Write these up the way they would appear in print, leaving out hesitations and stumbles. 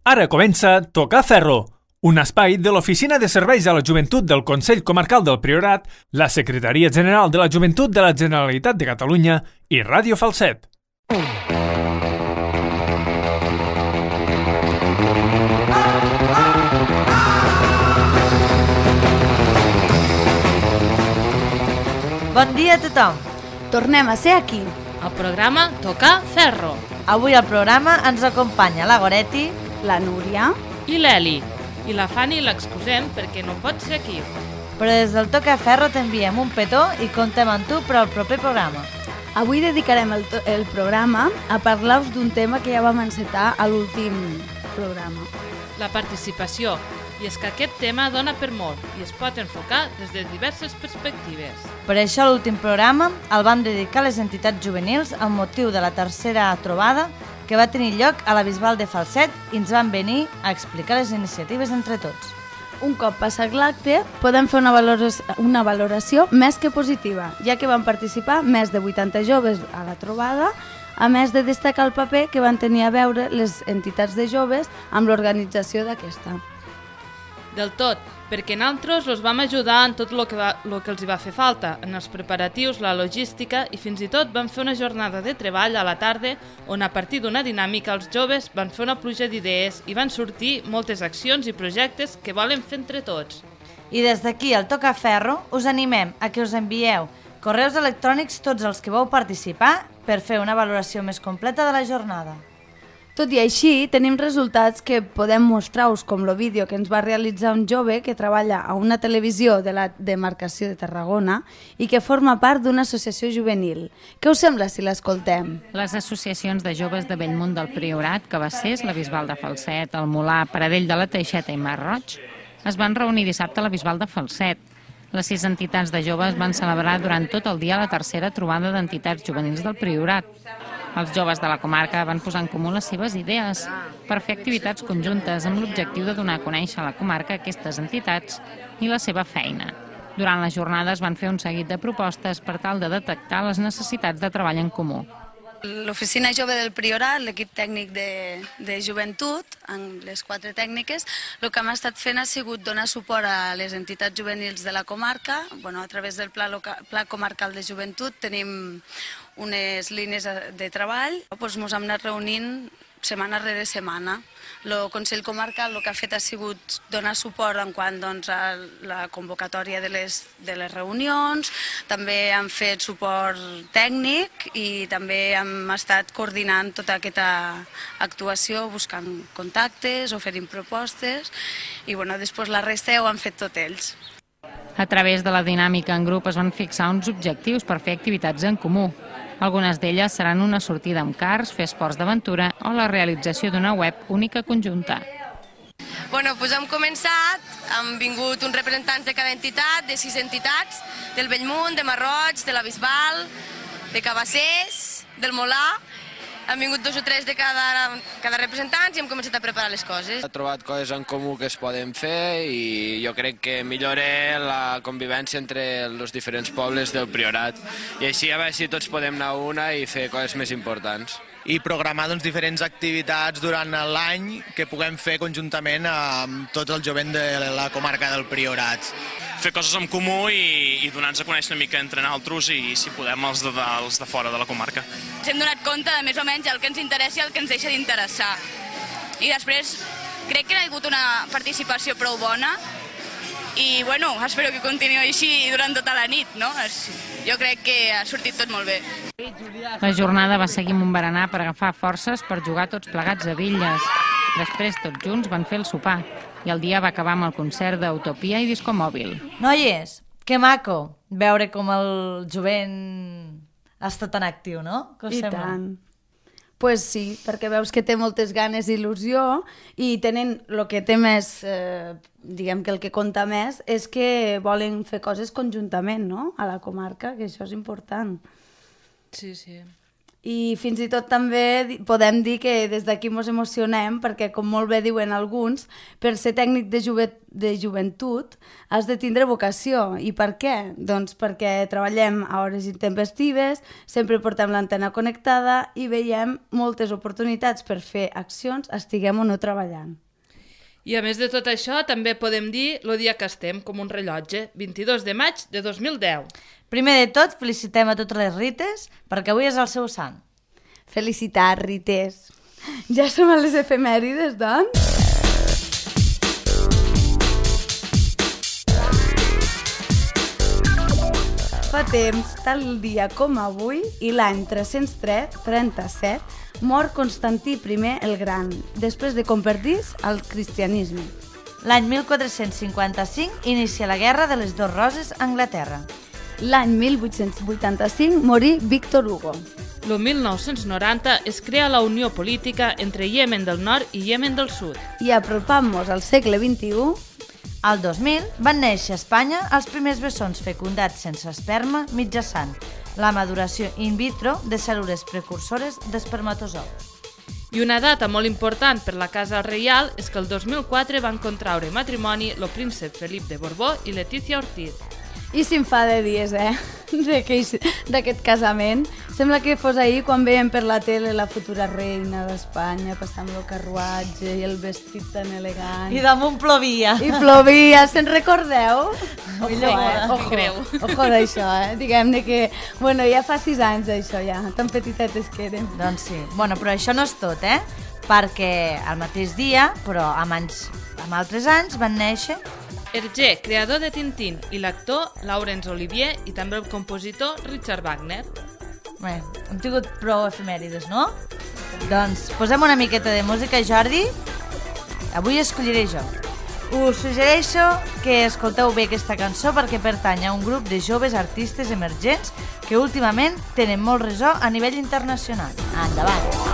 Ara comença Tocar Ferro, un espai de l'Oficina de Serveis a la Joventut del Consell Comarcal del Priorat, la Secretaria General de la Joventut de la Generalitat de Catalunya i Ràdio Falset. Bon dia a tothom. Tornem a ser aquí. El programa Tocar Ferro. Avui al programa ens acompanya la Goretti, La Núria I l'Eli. I la Fanny l'excusem perquè no pot ser aquí. però des del Tocar Ferro t'enviem un petó i comptem amb tu per al proper programa. Avui dedicarem el programa a parlar-vos d'un tema que ja vam encetar a l'últim programa. La participació. I és que aquest tema dona per molt i es pot enfocar des de diverses perspectives. Per això a l'últim programa el vam dedicar a les entitats juvenils amb motiu de la tercera trobada que va tenir lloc a la Bisbal de Falset i ens van venir a explicar les iniciatives entre tots. Un cop passat l'acte, podem fer una valoració més que positiva, ja que van participar més de 80 joves a la trobada, a més de destacar el paper que van tenir a veure les entitats de joves amb l'organització d'aquesta. Del tot, perquè nosaltres els vam ajudar en tot el que els hi va fer falta, en els preparatius, la logística i fins i tot vam fer una jornada de treball a la tarda on a partir d'una dinàmica els joves van fer una pluja d'idees i van sortir moltes accions i projectes que volen fer entre tots. I des d'aquí al Tocar Ferro us animem a que us envieu correus electrònics tots els que vau participar per fer una valoració més completa de la jornada. Tot i així, tenim resultats que podem mostrar-vos, com el vídeo que ens va realitzar un jove que treballa a una televisió de la demarcació de Tarragona i que forma part d'una associació juvenil. Què us sembla si l'escoltem? Les associacions de joves de Bellmunt del Priorat, Cabassers, la Bisbal de Falset, el Molar, Paradell de la Teixeta i Mar-roig, es van reunir dissabte a la Bisbal de Falset. Les 6 entitats de joves van celebrar durant tot el dia la tercera trobada d'entitats juvenils del Priorat. Els joves de la comarca van posar en comú les seves idees per fer activitats conjuntes amb l'objectiu de donar a conèixer a la comarca aquestes entitats i la seva feina. Durant les jornades van fer un seguit de propostes per tal de detectar les necessitats de treball en comú. L'Oficina Jove del Priorat, l'equip tècnic de joventut, amb les 4 tècniques, el que hem estat fent ha sigut donar suport a les entitats juvenils de la comarca. A través del Pla Comarcal de Joventut tenim unes línies de treball. Ens hem anat reunint setmana rere setmana. El Consell Comarcal el que ha fet ha sigut donar suport en quant a la convocatòria de les reunions, també hem fet suport tècnic i també hem estat coordinant tota aquesta actuació, buscant contactes, oferint propostes i després la resta ho han fet tot ells. A través de la dinàmica en grup es van fixar uns objectius per fer activitats en comú. Algunes d'elles seran una sortida amb cars, fer esports d'aventura o la realització d'una web única conjunta. Hem començat, han vingut uns representants de cada entitat, de 6 entitats, del Bellmunt, de Mar-roig, de la Bisbal, de Cabassers, del Molar. Han vingut 2 o 3 de cada representant i hem començat a preparar les coses. He trobat coses en comú que es poden fer i jo crec que millora la convivència entre els diferents pobles del Priorat. I així a veure si tots podem anar a una i fer coses més importants. I programar diferents activitats durant l'any que puguem fer conjuntament amb tot el jovent de la comarca del Priorat. Fer coses en comú i donar-nos a conèixer una mica entre nosaltres i, si podem, els de fora de la comarca. Ens hem donat compte de més o menys el que ens interessa i el que ens deixa d'interessar. I després crec que ha hagut una participació prou bona i, espero que continuï així durant tota la nit, no? Jo crec que ha sortit tot molt bé. La jornada va seguir amb un berenar per agafar forces per jugar tots plegats a bitlles. Després, tots junts, van fer el sopar i el dia va acabar amb el concert d'Utopia i Disco Mòbil. Noies, que maco veure com el jovent està tan actiu, no? I tant. Pues sí, perquè veus que té moltes ganes i il·lusió i tenen el que té més, diguem que el que compta més, és que volen fer coses conjuntament, no?, a la comarca, que això és important. Sí, sí. I fins i tot també podem dir que des d'aquí ens emocionem perquè, com molt bé diuen alguns, per ser tècnic de joventut has de tindre vocació. I per què? Doncs perquè treballem a hores intempestives, sempre portem l'antena connectada i veiem moltes oportunitats per fer accions, estiguem o no treballant. I a més de tot això, també podem dir el dia que estem, com un rellotge, 22 de maig de 2010. Primer de tot, felicitem a totes les Rites, perquè avui és el seu sant. Felicitats, Rites! Ja som a les efemèrides, doncs? Fa temps, tal dia com avui, i l'any 337, mor Constantí I el Gran, després de convertir-se al cristianisme. L'any 1455 inicia la Guerra de les Dos Roses a Anglaterra. L'any 1885 morí Víctor Hugo. El 1990 es crea la unió política entre Iemen del Nord i Iemen del Sud. I apropant-nos al segle XXI, al 2000 van néixer a Espanya els primers bessons fecundats sense esperma mitjançant la maduració in vitro de cèl·lules precursores d'espermatozous. I una data molt important per la Casa Reial és que el 2004 van contraure matrimoni el príncep Felip de Borbó i Letícia Ortiz. I se'n fa de dies, d'aquest casament. Sembla que fos ahir quan veiem per la tele la futura reina d'Espanya passant el carruatge i el vestit tan elegant. I damunt plovia. I plovia, se'n recordeu? Ojo d'això, diguem-ne que... Bueno, ja fa 6 anys això, ja, tan petitetes que eren. Doncs sí, bueno, però això no és tot, perquè al mateix dia, però amb altres anys, van néixer Hergé, creador de Tintín, i l'actor Laurence Olivier i també el compositor Richard Wagner. Bé, hem tingut prou efemèrides, no? Doncs posem una miqueta de música, Jordi. Avui escolliré jo. Us suggereixo que escolteu bé aquesta cançó perquè pertany a un grup de joves artistes emergents que últimament tenen molt ressò a nivell internacional. Endavant!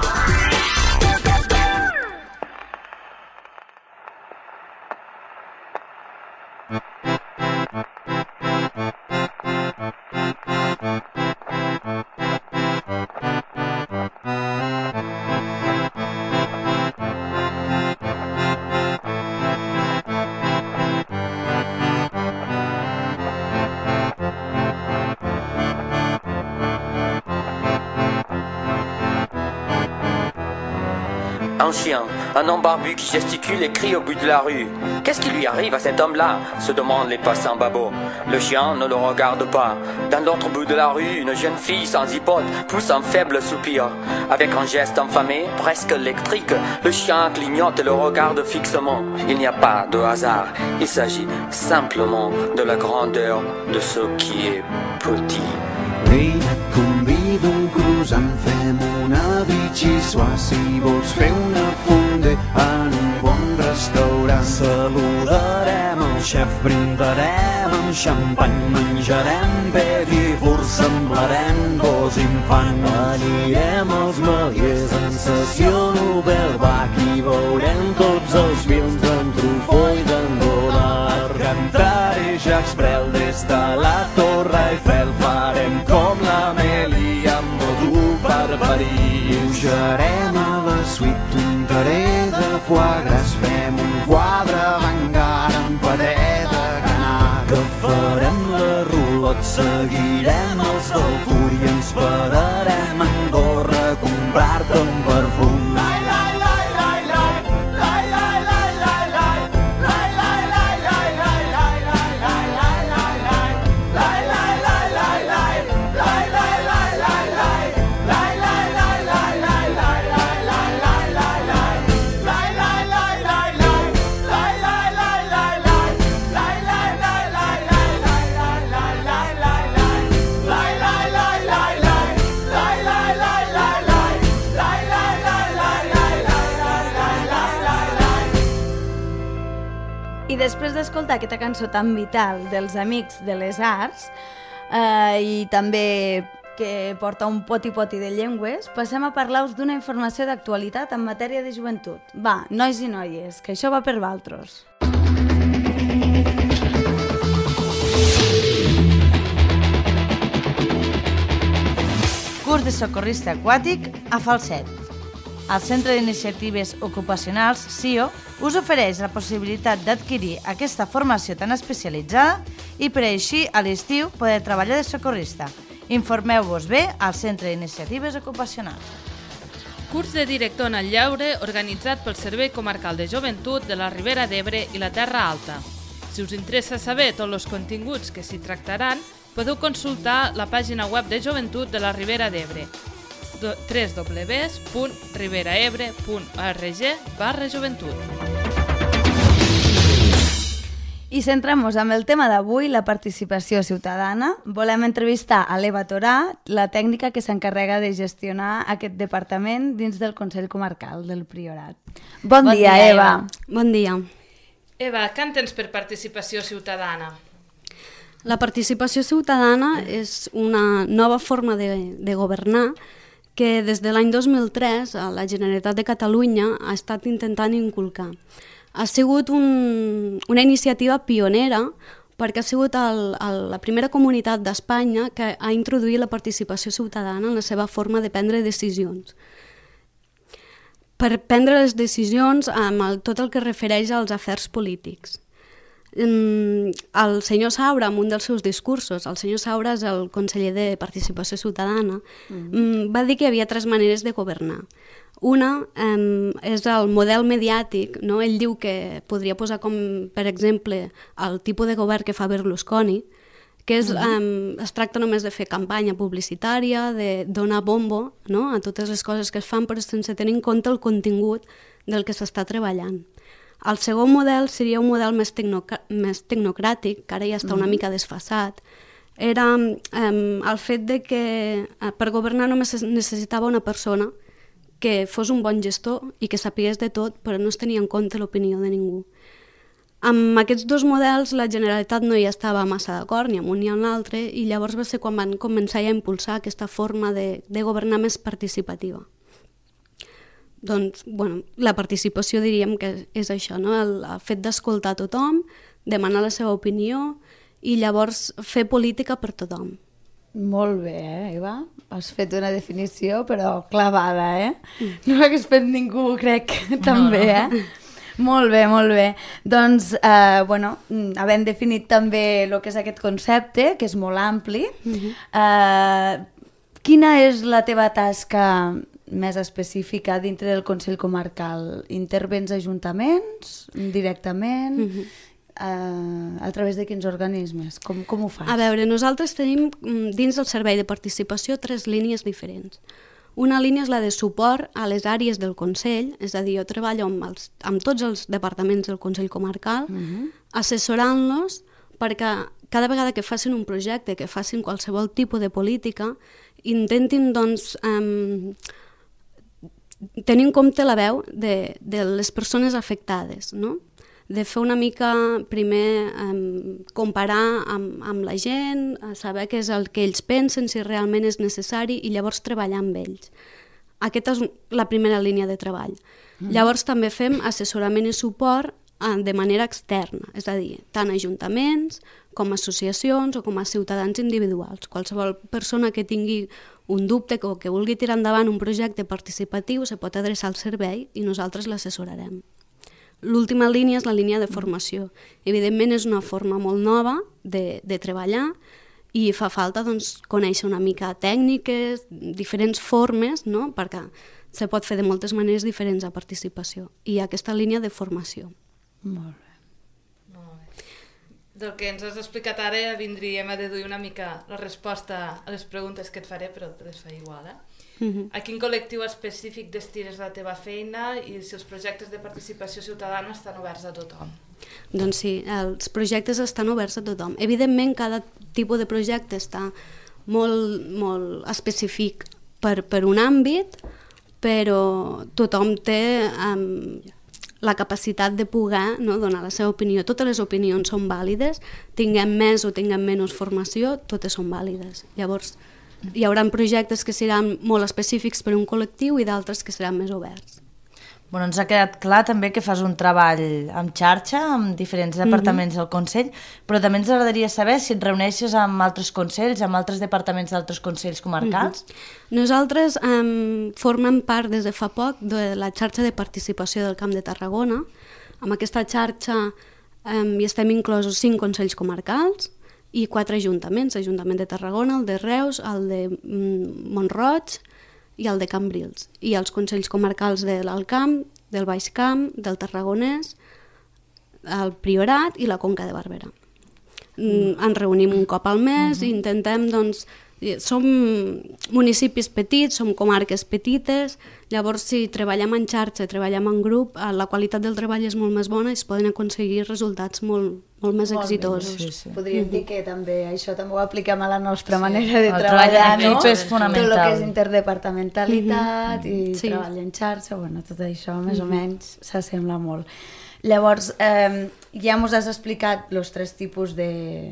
Un chien, un homme barbu qui gesticule et crie au bout de la rue. Qu'est-ce qui lui arrive à cet homme-là? Se demandent les passants babots. Le chien ne le regarde pas. Dans l'autre bout de la rue, une jeune fille sans iPod pousse un faible soupir. Avec un geste infamé, presque électrique, le chien clignote et le regarde fixement. Il n'y a pas de hasard, il s'agit simplement de la grandeur de ce qui est petit. Vine, et convido un croissant, fem una bitxissuà. Si vols fer una fonda en un bon restaurant, saludarem el xef, brindarem amb xampany, menjarem petit fur, semblarem dos infants. Anirem als Meliers en sessió Nobel Bach i veurem tots els films d'en Truffaut i d'en Godard. Cantaré Jacques Brel des de la Torre Eiffel, farem com la Meli amb moto per París. Pujarem a la suite un tarer de foie gras, fem un quadre avant-garde amb paté de canard. Agafarem la rulot, seguirem els del Tour i ens pararem a Andorra a comprar-te un perfum. I després d'escoltar aquesta cançó tan vital dels Amics de les Arts i també que porta un poti-poti de llengües, passem a parlar-vos d'una informació d'actualitat en matèria de joventut. Va, nois i noies, que això va per valtros. Curs de socorrista aquàtic a Falset. El Centre d'Iniciatives Ocupacionals, CIO, us ofereix la possibilitat d'adquirir aquesta formació tan especialitzada i per així a l'estiu poder treballar de socorrista. Informeu-vos bé al Centre d'Iniciatives Ocupacionals. Curs de director en el lleure organitzat pel Servei Comarcal de Joventut de la Ribera d'Ebre i la Terra Alta. Si us interessa saber tots els continguts que s'hi tractaran, podeu consultar la pàgina web de Joventut de la Ribera d'Ebre, www.riberaebre.org/joventut. I centrem-nos en el tema d'avui, la participació ciutadana. Volem entrevistar a l'Eva Torà, la tècnica que s'encarrega de gestionar aquest departament dins del Consell Comarcal del Priorat. Bon dia, Eva. Bon dia. Eva, què entens per participació ciutadana? La participació ciutadana és una nova forma de governar que des de l'any 2003 la Generalitat de Catalunya ha estat intentant inculcar. Ha sigut una iniciativa pionera perquè ha sigut la primera comunitat d'Espanya que ha introduït la participació ciutadana en la seva forma de prendre decisions. Per prendre les decisions amb tot el que refereix als afers polítics. El senyor Saura, en un dels seus discursos, el senyor Saura és el conseller de Participació Ciutadana, va dir que hi havia 3 maneres de governar. Una és el model mediàtic, no? Ell diu que podria posar com, per exemple, el tipus de govern que fa Berlusconi, que es tracta només de fer campanya publicitària, de donar bombo, no? A totes les coses que es fan, però sense tenir en compte el contingut del que s'està treballant. El segon model seria un model més tecnocràtic, que ara ja està una mica desfasat. Era el fet de que per governar només es necessitava una persona que fos un bon gestor i que sapigués de tot, però no es tenia en compte l'opinió de ningú. Amb aquests 2 models la Generalitat no hi estava massa d'acord, ni amb un ni amb l'altre, i llavors va ser quan van començar a impulsar aquesta forma de governar més participativa. Doncs, bueno, la participació diríem que és això, no? El fet d'escoltar tothom, demanar la seva opinió i llavors fer política per tothom. Molt bé, Eva? Has fet una definició, però clavada, No l'hagués fet ningú, crec, també, Molt bé, molt bé. Doncs, havent definit també el que és aquest concepte, que és molt ampli, quina és la teva tasca més específica dintre del Consell Comarcal? Intervens a ajuntaments, directament, a través de quins organismes? Com ho fas? A veure, nosaltres tenim dins del servei de participació 3 línies diferents. Una línia és la de suport a les àrees del Consell, és a dir, jo treballo amb tots els departaments del Consell Comarcal, assessorant-los perquè cada vegada que facin un projecte, que facin qualsevol tipus de política, intentin, doncs, tenir en compte la veu de les persones afectades, no? De fer una mica, primer, comparar amb la gent, saber què és el que ells pensen, si realment és necessari, i llavors treballar amb ells. Aquesta és la primera línia de treball. Llavors també fem assessorament i suport de manera externa, és a dir, tant ajuntaments com associacions o com a ciutadans individuals. Qualsevol persona que tingui un dubte o que vulgui tirar endavant un projecte participatiu se pot adreçar al servei i nosaltres l'assessorarem. L'última línia és la línia de formació. Evidentment és una forma molt nova de treballar i fa falta, doncs, conèixer una mica tècniques, diferents formes, no? Perquè se pot fer de moltes maneres diferents a participació. I hi ha aquesta línia de formació. Molt bé. Del que ens has explicat ara vindríem a deduir una mica la resposta a les preguntes que et faré, però te les fa igual, A quin col·lectiu específic destines la teva feina i si els projectes de participació ciutadana estan oberts a tothom? Doncs sí, els projectes estan oberts a tothom. Evidentment, cada tipus de projecte està molt específic per un àmbit, però tothom té la capacitat de poder donar la seva opinió. Totes les opinions són vàlides, tinguem més o tinguem menys formació, totes són vàlides. Llavors, hi haurà projectes que seran molt específics per un col·lectiu i d'altres que seran més oberts. Bueno, ens ha quedat clar també que fas un treball en xarxa, amb diferents departaments del Consell, però també ens agradaria saber si et reuneixes amb altres consells, amb altres departaments d'altres consells comarcals. Nosaltres formem part des de fa poc de la xarxa de participació del Camp de Tarragona. Amb aquesta xarxa hi estem inclosos 5 consells comarcals i 4 ajuntaments, l'Ajuntament de Tarragona, el de Reus, el de Mont-roig i el de Cambrils, i els consells comarcals de l'Alt Camp, del Baix Camp, del Tarragonès, el Priorat i la Conca de Barberà. Ens reunim un cop al mes i intentem, doncs, som municipis petits, som comarques petites, llavors si treballem en xarxa, treballem en grup, la qualitat del treball és molt més bona i es poden aconseguir resultats molt més exitosos. Podríem dir que també això també ho apliquem a la nostra manera de treballar, no? És fonamental. Tot el que és interdepartamentalitat i treball en xarxa, tot això més o menys s'assembla molt. Llavors, ja ens has explicat els 3 tipus de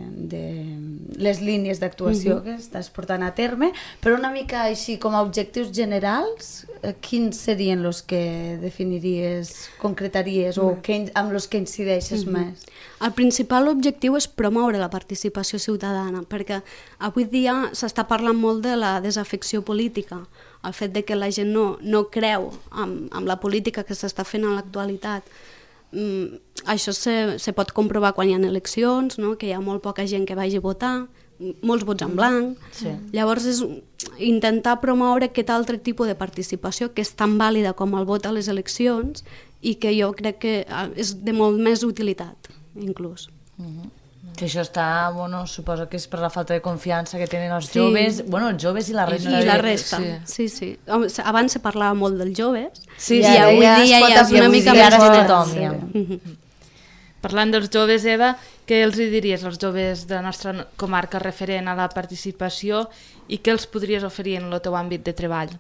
les línies d'actuació que estàs portant a terme, però una mica així com a objectius generals, quins serien els que definiries, concretaries o amb els que incideixes més? El principal objectiu és promoure la participació ciutadana, perquè avui dia s'està parlant molt de la desafecció política, el fet de que la gent no creu en la política que s'està fent en l'actualitat. Això se pot comprovar quan hi ha eleccions, que hi ha molt poca gent que vagi a votar, molts vots en blanc. Llavors és intentar promoure aquest altre tipus de participació que és tan vàlida com el vot a les eleccions i que jo crec que és de molt més utilitat, inclús. Que això està, suposo que és per la falta de confiança que tenen els joves, els joves i la resta. I la resta, sí. Abans se parlava molt dels joves i avui dia ja és una mica més tothom. Parlant dels joves, Eva, què els diries als joves de la nostra comarca referent a la participació i què els podries oferir en el teu àmbit de treball?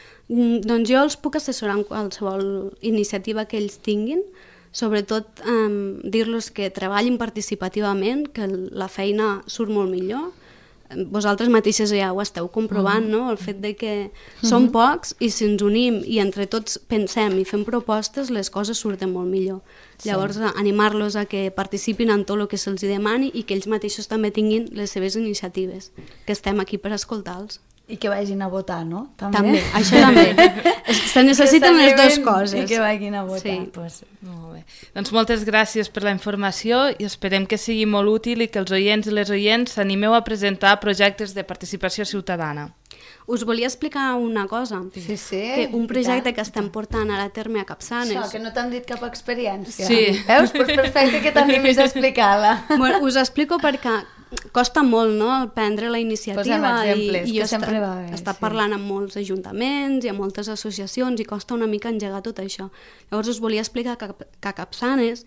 Doncs jo els puc assessorar en qualsevol iniciativa que ells tinguin, sobretot dir-los que treballin participativament, que la feina surt molt millor. Vosaltres mateixes ja ho esteu comprovant, no? El fet de que som pocs i si ens unim i entre tots pensem i fem propostes, les coses surten molt millor. Llavors, animar-los a que participin en tot el que se'ls demani i que ells mateixos també tinguin les seves iniciatives, que estem aquí per escoltar-los. I que vagin a votar, no? També, això també. Se necessiten les dues coses. I que vagin a votar. Molt bé. Doncs moltes gràcies per la informació i esperem que sigui molt útil i que els oients i les oients s'animeu a presentar projectes de participació ciutadana. Us volia explicar una cosa. Que un projecte que estem portant ara a terme a Capçanes... Això, que no t'han dit cap experiència. Sí. Veus? Pues perfecte que t'animis a explicar-la. Bueno, us explico perquè costa molt, no?, prendre la iniciativa. Posem exemples, i que sempre va bé. Està parlant amb molts ajuntaments i amb moltes associacions i costa una mica engegar tot això. Llavors us volia explicar que a Capçanes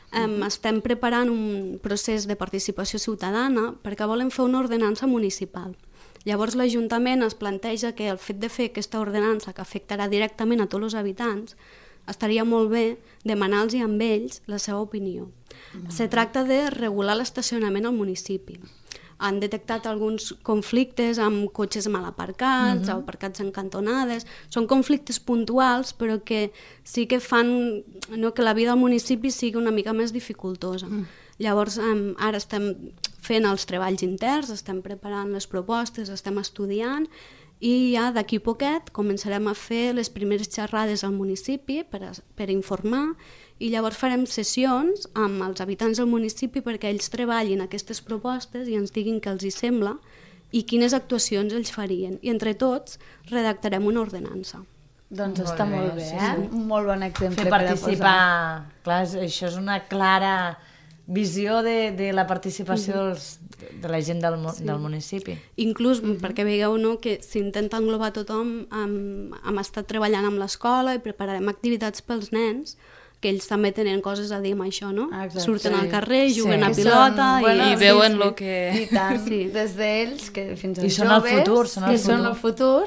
estem preparant un procés de participació ciutadana perquè volem fer una ordenança municipal. Llavors l'Ajuntament es planteja que el fet de fer aquesta ordenança que afectarà directament a tots els habitants estaria molt bé demanar-los amb ells la seva opinió. Se tracta de regular l'estacionament al municipi. Han detectat alguns conflictes amb cotxes mal aparcats, aparcats en cantonades. Són conflictes puntuals, però que sí que fan que la vida al municipi sigui una mica més dificultosa. Llavors, ara estem fent els treballs interns, estem preparant les propostes, estem estudiant i ja d'aquí poquet començarem a fer les primeres xerrades al municipi per informar i llavors farem sessions amb els habitants del municipi perquè ells treballin aquestes propostes i ens diguin què els hi sembla i quines actuacions ells farien. I entre tots redactarem una ordenança. Doncs està molt bé, Un molt bon exemple per participar. Clar, això és una clara visió de la participació de la gent del municipi. Inclús perquè veieu que s'intenta englobar tothom, hem estat treballant amb l'escola i prepararem activitats pels nens, que ells també tenen coses a dir amb això, no? Surten al carrer, juguen a pilota i veuen el que... I tant, des d'ells fins als joves, que són el futur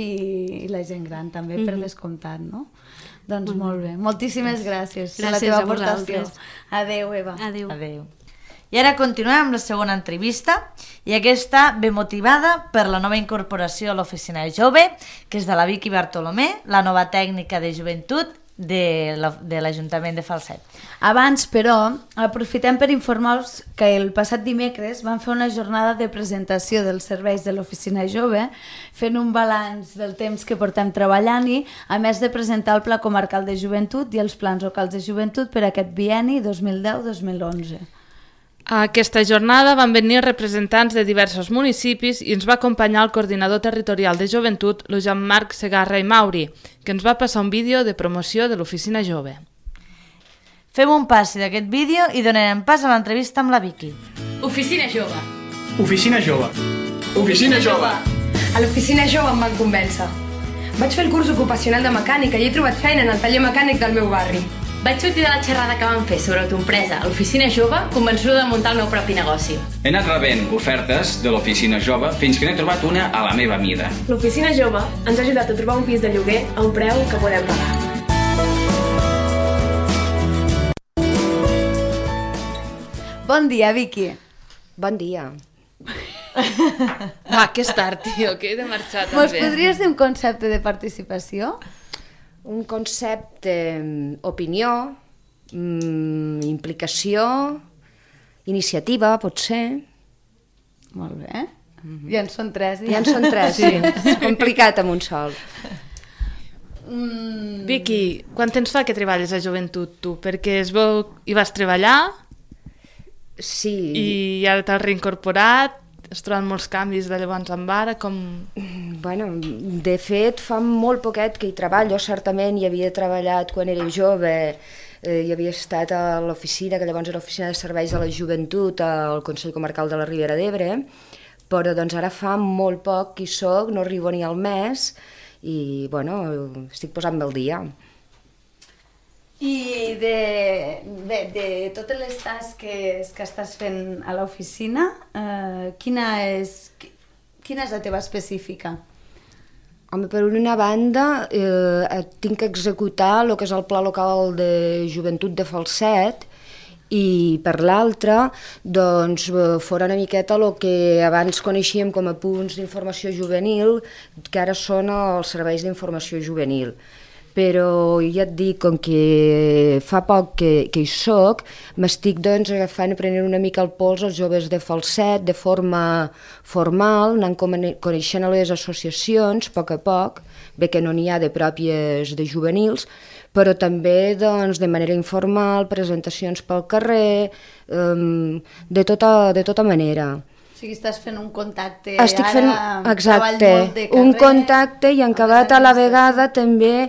i la gent gran també, per descomptat, no? Doncs molt bé. Moltíssimes gràcies per la teva aportació. Adéu, Eva. Adéu. I ara continuem amb la segona entrevista i aquesta ve motivada per la nova incorporació a l'oficina de jove, que és de la Vicky Bartolomé, la nova tècnica de joventut de l'Ajuntament de Falset. Abans, però, aprofitem per informar-vos que el passat dimecres van fer una jornada de presentació dels serveis de l'Oficina Jove, fent un balanç del temps que portem treballant-hi, a més de presentar el Pla Comarcal de Joventut i els plans locals de joventut per aquest bienni 2010-2011. A aquesta jornada van venir representants de diversos municipis i ens va acompanyar el coordinador territorial de joventut, el Jean-Marc Segarra i Mauri, que ens va passar un vídeo de promoció de l'Oficina Jove. Fem un passi d'aquest vídeo i donarem pas a l'entrevista amb la Vicky. Oficina Jove. Oficina Jove. Oficina Jove. A l'Oficina Jove em van convèncer. Vaig fer el curs ocupacional de mecànica i he trobat feina en el taller mecànic del meu barri. Vaig sortir de la xerrada que vam fer sobre autoempresa a l'Oficina Jove convençuda de muntar el meu propi negoci. He anat rebent ofertes de l'Oficina Jove fins que n'he trobat una a la meva mida. L'Oficina Jove ens ha ajudat a trobar un pis de lloguer a un preu que podem pagar. Bon dia, Vicky. Bon dia. Va, que és tard, tio, que he de marxar també. Mos podries dir un concepte de participació? Un concepte, opinió, implicació, iniciativa, potser. Molt bé. Ja en són tres. Ja en són tres, sí. És complicat amb un sol. Vicky, quant temps fa que treballes a Joventut, tu? Perquè es veu hi vas treballar... Sí. I ara t'has reincorporat, has trobat molts canvis de llavors amb ara, com... Bueno, de fet, fa molt poquet que hi treballo, certament hi havia treballat quan era jove, hi havia estat a l'oficina, que llavors era l'Oficina de Serveis de la Joventut, al Consell Comarcal de la Ribera d'Ebre, però doncs ara fa molt poc que hi soc, no arribo ni al mes, i bueno, estic posant-me al dia. I de totes les tasques que estàs fent a l'oficina, quina és la teva específica? Home, per una banda, tinc que executar el que és el Pla Local de Joventut de Falset, i per l'altra, doncs, fora una miqueta el que abans coneixíem com a punts d'informació juvenil, que ara són els serveis d'informació juvenil. Però ja et dic, com que fa poc que hi soc, m'estic doncs agafant i prenent una mica el pols als joves de Falset de forma formal, anant coneixent a les associacions a poc, bé que no n'hi ha de pròpies de juvenils, però també doncs, de manera informal, presentacions pel carrer, de tota manera. O sigui, estàs fent un contacte, estic fent, ara exacte, treball molt de carrer. Un contacte i en acabat a la vegada també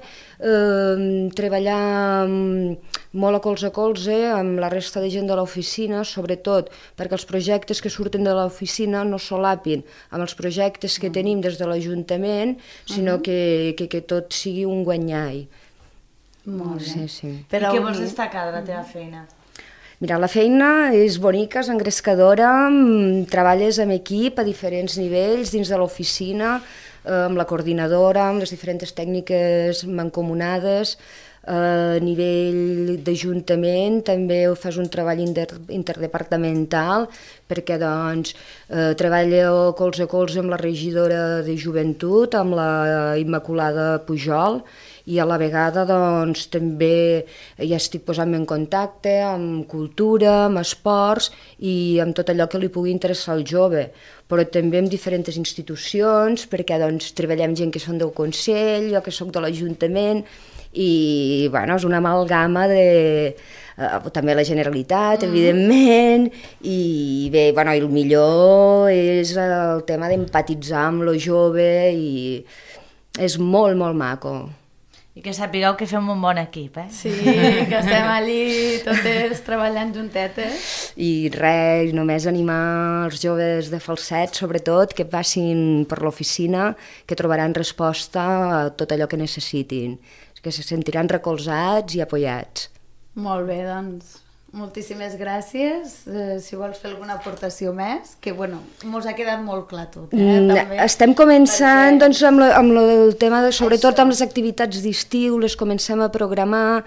treballar molt a colze amb la resta de gent de l'oficina, sobretot perquè els projectes que surten de l'oficina no solapin amb els projectes que tenim des de l'Ajuntament, sinó que tot sigui un guanyall. Molt bé. Sí. I què vols destacar de la teva feina? Mira, la feina és bonica, és engrescadora, treballes amb equip a diferents nivells dins de l'oficina, amb la coordinadora, amb les diferents tècniques mancomunades, a nivell d'Ajuntament també fas un treball interdepartamental perquè doncs, treballo colze a colze amb la regidora de Joventut, amb la Immaculada Pujol, i a la vegada doncs, també ja estic posant-me en contacte amb cultura, amb esports i amb tot allò que li pugui interessar al jove, però també amb diferents institucions, perquè doncs, treballem gent que són del Consell, jo que soc de l'Ajuntament, i bueno, és una amalgama de... també la Generalitat, evidentment, i bé, bueno, el millor és el tema d'empatitzar amb lo jove i és molt, molt maco. I que sapigueu que fem un bon equip, eh? Sí, que estem allí totes treballant juntetes. I res, només animar els joves de Falset, sobretot, que passin per l'oficina, que trobaran resposta a tot allò que necessitin, que se sentiran recolzats i apoyats. Molt bé, doncs, moltíssimes gràcies. Si vols fer alguna aportació més, que bueno, mos ha quedat molt clar tot. També. Estem començant doncs, amb el tema, sobretot amb les activitats d'estiu, les comencem a programar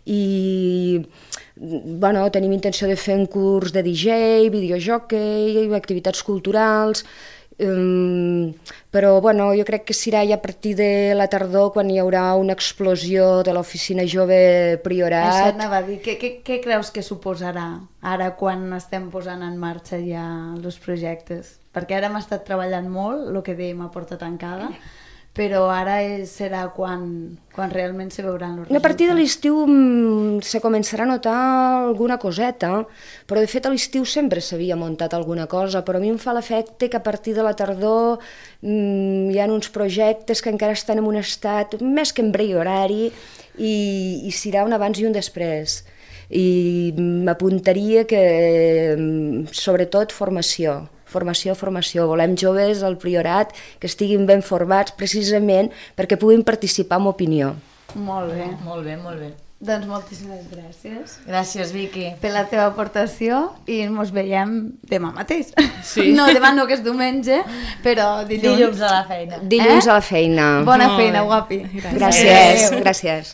i bueno, tenim intenció de fer un curs de DJ, videojockey, activitats culturals. Però bueno, jo crec que serà ja a partir de la tardor quan hi haurà una explosió de l'Oficina Jove Priorat. Això anava a dir, què creus que suposarà ara quan estem posant en marxa ja els projectes? Perquè ara hem estat treballant molt, el que dèiem a porta tancada, però ara serà quan realment se veuran els resultats. A partir de l'estiu se començarà a notar alguna coseta, però de fet a l'estiu sempre s'havia muntat alguna cosa, però a mi em fa l'efecte que a partir de la tardor hi ha uns projectes que encara estan en un estat més que embrionari i serà un abans i un després. I m'apuntaria que sobretot formació. Volem joves al Priorat que estiguin ben formats precisament perquè puguin participar amb opinió. Molt bé. Molt bé, molt bé. Doncs moltíssimes gràcies. Gràcies, Vicky. Per la teva aportació i ens veiem demà mateix. Sí. No, demà no, que és diumenge, però dilluns. Dilluns a la feina. Dilluns a la feina. Bona feina, guapi. Gràcies, gràcies.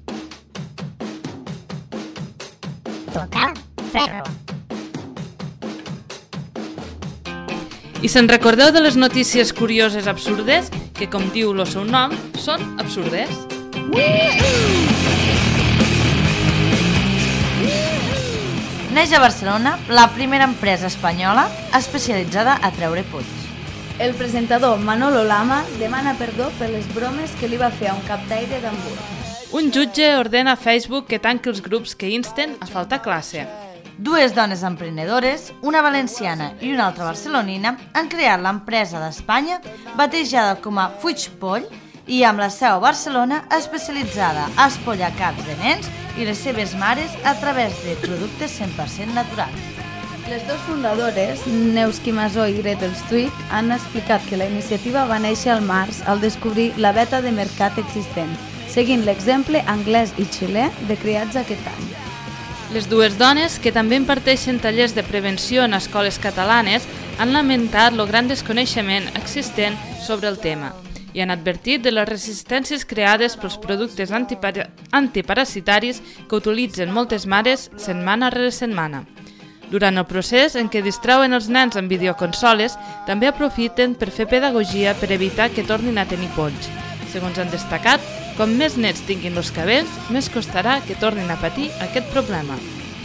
Toca ferro. I se'n recordeu de les notícies curioses absurdes, que com diu el seu nom, són absurdes? Neix a Barcelona la primera empresa espanyola especialitzada a treure polls. El presentador Manolo Lama demana perdó per les bromes que li va fer a un captaire d'Hamburg. Un jutge ordena a Facebook que tanqui els grups que insten a faltar classe. Dues dones emprenedores, una valenciana i una altra barcelonina, han creat l'empresa d'Espanya batejada com a Fuig Poll i amb la seu a Barcelona especialitzada a espollar caps de nens i les seves mares a través de productes 100% naturals. Les dues fundadores, Neus Quimasó i Gretel Stwick, han explicat que la iniciativa va néixer al març al descobrir la beta de mercat existent, seguint l'exemple anglès i xilè de creats aquest any. Les dues dones, que també imparteixen tallers de prevenció en escoles catalanes, han lamentat el gran desconeixement existent sobre el tema i han advertit de les resistències creades pels productes antiparasitaris que utilitzen moltes mares setmana rere setmana. Durant el procés en què distrauen els nens amb videoconsoles, també aprofiten per fer pedagogia per evitar que tornin a tenir polls. Segons han destacat, com més nets tinguin els cabells, més costarà que tornin a patir aquest problema.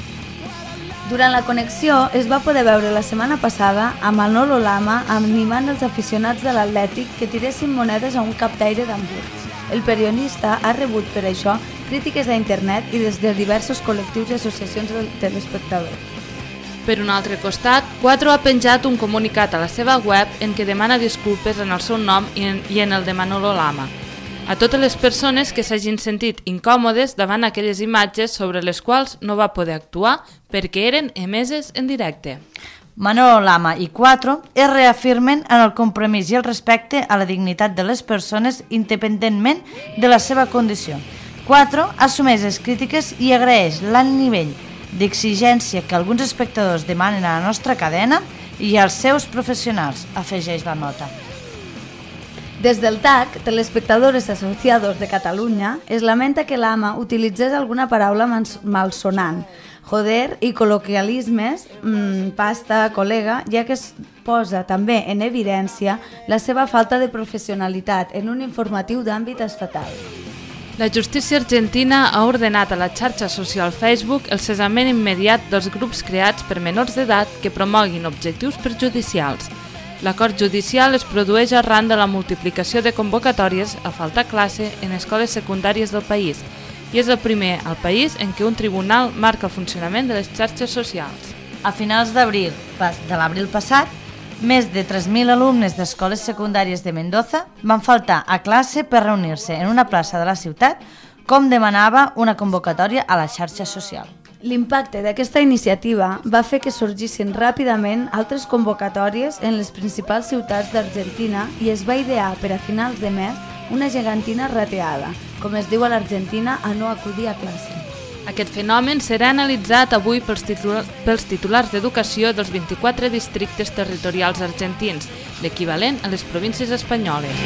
Durant la connexió es va poder veure la setmana passada a Manolo Lama animant els aficionats de l'Atlètic que tiressin monedes a un captaire d'Hamburg. El periodista ha rebut per això crítiques a internet i des de diversos col·lectius i associacions de telespectadors. Per un altre costat, Quatro ha penjat un comunicat a la seva web en què demana disculpes en el seu nom i en el de Manolo Lama a totes les persones que s'hagin sentit incòmodes davant aquelles imatges sobre les quals no va poder actuar perquè eren emeses en directe. Manolo Lama i Quatro es reafirmen en el compromís i el respecte a la dignitat de les persones independentment de la seva condició. Quatro assumeix les crítiques i agraeix l'alt nivell d'exigència que alguns espectadors demanen a la nostra cadena i als seus professionals, afegeix la nota. Des del TAC, Telespectadores Asociados de Catalunya, es lamenta que l'AMA utilitzés alguna paraula malsonant, joder i col·loquialismes, pasta, col·lega, ja que es posa també en evidència la seva falta de professionalitat en un informatiu d'àmbit estatal. La justícia argentina ha ordenat a la xarxa social Facebook el cessament immediat dels grups creats per menors d'edat que promoguin objectius perjudicials. L'acord judicial es produeix arran de la multiplicació de convocatòries a faltar classe en escoles secundàries del país i és el primer al país en què un tribunal marca el funcionament de les xarxes socials. A finals d'abril de l'abril passat, més de 3.000 alumnes d'escoles secundàries de Mendoza van faltar a classe per reunir-se en una plaça de la ciutat, com demanava una convocatòria a la xarxa social. L'impacte d'aquesta iniciativa va fer que sorgissin ràpidament altres convocatòries en les principals ciutats d'Argentina i es va idear per a finals de mes una gegantina rateada, com es diu a l'Argentina a no acudir a classe. Aquest fenomen serà analitzat avui pels titulars d'educació dels 24 districtes territorials argentins, l'equivalent a les províncies espanyoles.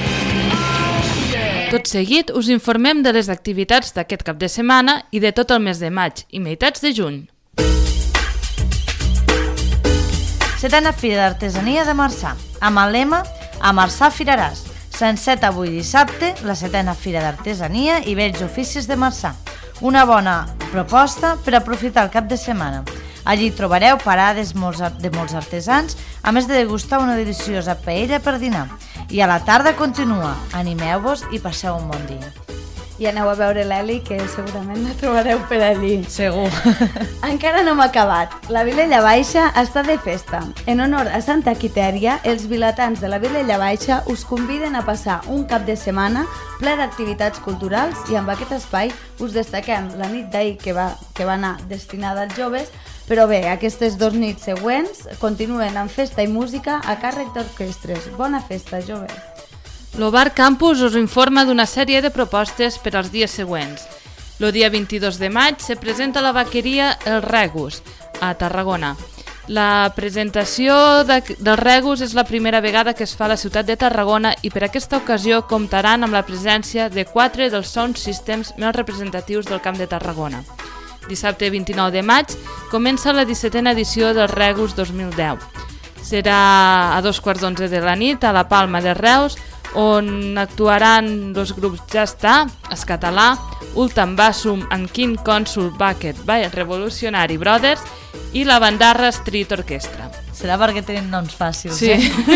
Tot seguit us informem de les activitats d'aquest cap de setmana i de tot el mes de maig i meitats de juny. Setena Fira d'Artesania de Marçà, amb el lema A Marçà firaràs. S'enceta avui dissabte la setena Fira d'Artesania i Bells Oficis de Marçà. Una bona proposta per aprofitar el cap de setmana. Allí trobareu parades de molts artesans, a més de degustar una deliciosa paella per dinar. I a la tarda continua. Animeu-vos i passeu un bon dia. I aneu a veure l'Eli, que segurament la trobareu per allí. Segur. Encara no hem acabat. La Vilella Baixa està de festa. En honor a Santa Quitèria, els vilatans de la Vilella Baixa us conviden a passar un cap de setmana ple d'activitats culturals i amb aquest espai us destaquem la nit d'ahir que va anar destinada als joves, però bé, aquestes 2 nits següents continuen amb festa i música a càrrec d'orquestres. Bona festa, joves! L'Obar Campus us informa d'una sèrie de propostes per als dies següents. El dia 22 de maig se presenta la vaqueria El Regus, a Tarragona. La presentació del Regus és la primera vegada que es fa a la ciutat de Tarragona i per aquesta ocasió comptaran amb la presència de 4 dels sound systems més representatius del Camp de Tarragona. Dissabte 29 de maig comença la 17a edició del Regus 2010. Serà a 2:15 de la nit a la Palma de Reus, on actuaran els grups Ja Està, Escatalà, Ultan Bassum and King Consul Bucket by Revolutionary Brothers i la Bandarra Street Orchestra. Serà perquè tenen noms fàcils, sí.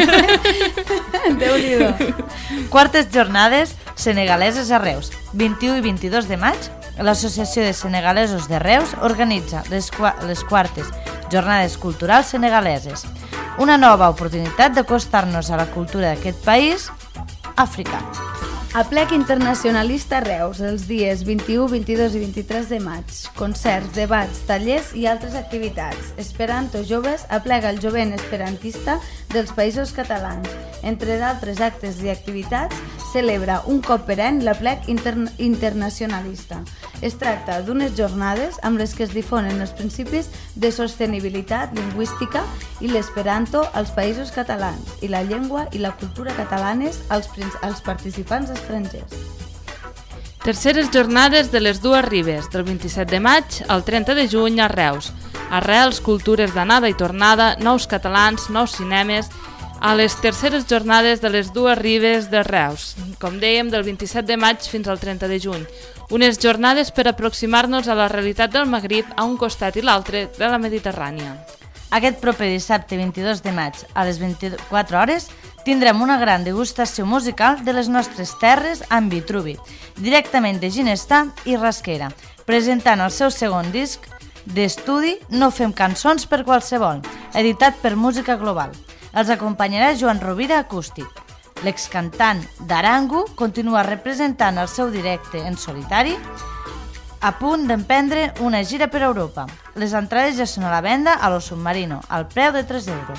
Déu-n'hi-do. Quartes jornades senegaleses a Reus. 21 i 22 de maig, l'Associació de Senegalesos de Reus organitza les quartes jornades culturals senegaleses. Una nova oportunitat d'acostar-nos a la cultura d'aquest país africà. Aplec Internacionalista Reus, els dies 21, 22 i 23 de maig. Concerts, debats, tallers i altres activitats. Esperanto Joves aplega el jovent esperantista dels Països Catalans. Entre d'altres actes i activitats, celebra un cop per any l'Aplec Internacionalista. Es tracta d'unes jornades amb les que es difonen els principis de sostenibilitat lingüística i l'esperanto als Països Catalans i la llengua i la cultura catalanes als participants estrangers. Terceres jornades de les dues ribes, del 27 de maig al 30 de juny a Reus. Arrels, cultures d'anada i tornada, nous catalans, nous cinemes, a les terceres jornades de les dues ribes de Reus, com dèiem, del 27 de maig fins al 30 de juny. Unes jornades per aproximar-nos a la realitat del Magrib a un costat i l'altre de la Mediterrània. Aquest proper dissabte 22 de maig a les 24 hores tindrem una gran degustació musical de les nostres terres amb Vitruvi, directament de Ginestar i Rasquera, presentant el seu segon disc d'estudi No fem cançons per qualsevol, editat per Música Global. Els acompanyarà Joan Rovira acústic. L'excantant d'Arango continua representant el seu directe en solitari, a punt d'emprendre una gira per Europa. Les entrades ja són a la venda a Lo Submarino, al preu de 3 euros.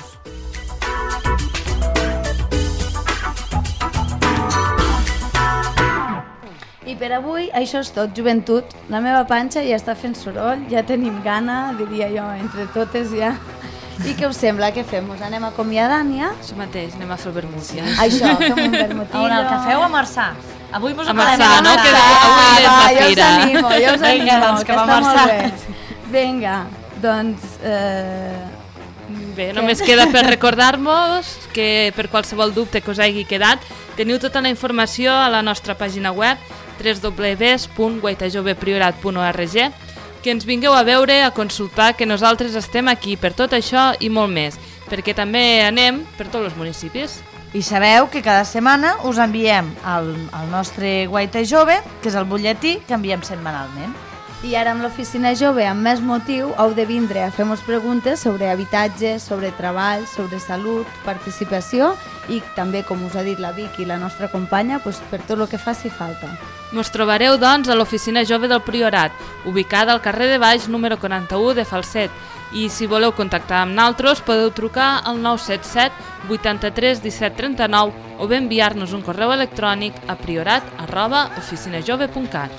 I per avui això és tot, joventut. La meva panxa ja està fent soroll, ja tenim gana, diria jo, entre totes ja. I què us sembla? Què fem? Us anem acomiadant ja? Això mateix, anem a fer el vermut ja. Això, fem un vermutillo. On el cafè o a Marçà? Avui mos a Marçà, no? Que avui és la fira. Jo us animo, Vinga, doncs, que està molt bé. Vinga, doncs... Bé, només queda per recordar-vos que per qualsevol dubte que us hagi quedat teniu tota la informació a la nostra pàgina web www.guaitajovepriorat.org, que ens vingueu a veure, a consultar, que nosaltres estem aquí per tot això i molt més, perquè també anem per tots els municipis. I sabeu que cada setmana us enviem el nostre Guaita Jove, que és el butlletí que enviem setmanalment. I ara amb l'Oficina Jove, amb més motiu, heu de vindre a fer-nos preguntes sobre habitatge, sobre treball, sobre salut, participació i també, com us ha dit la Vicky, la nostra companya, per tot el que faci falta. Mos trobareu, doncs, a l'Oficina Jove del Priorat, ubicada al carrer de Baix, número 41 de Falset. I si voleu contactar amb nosaltres, podeu trucar al 977 83 17 39 o bé enviar-nos un correu electrònic a priorat@oficinajove.cat.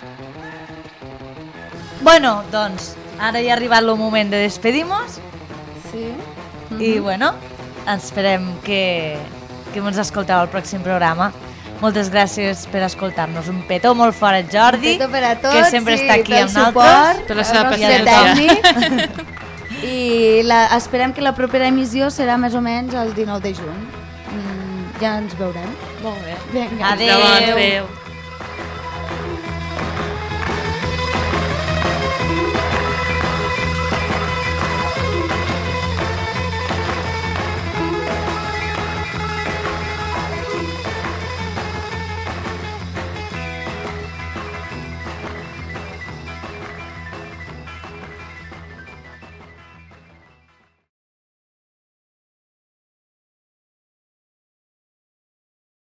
Bueno, doncs, ara ja ha arribat el moment de despedir-nos. Sí. I, bueno, esperem que ens escolteu al pròxim programa. Moltes gràcies per escoltar-nos. Un petó molt fort, Jordi, un petó per a tots, que sempre està aquí amb suport, nosaltres. Per la seva paciència. I esperem que la propera emissió serà més o menys el 19 de juny. Ja ens veurem. Molt bé. Vinga. Adéu.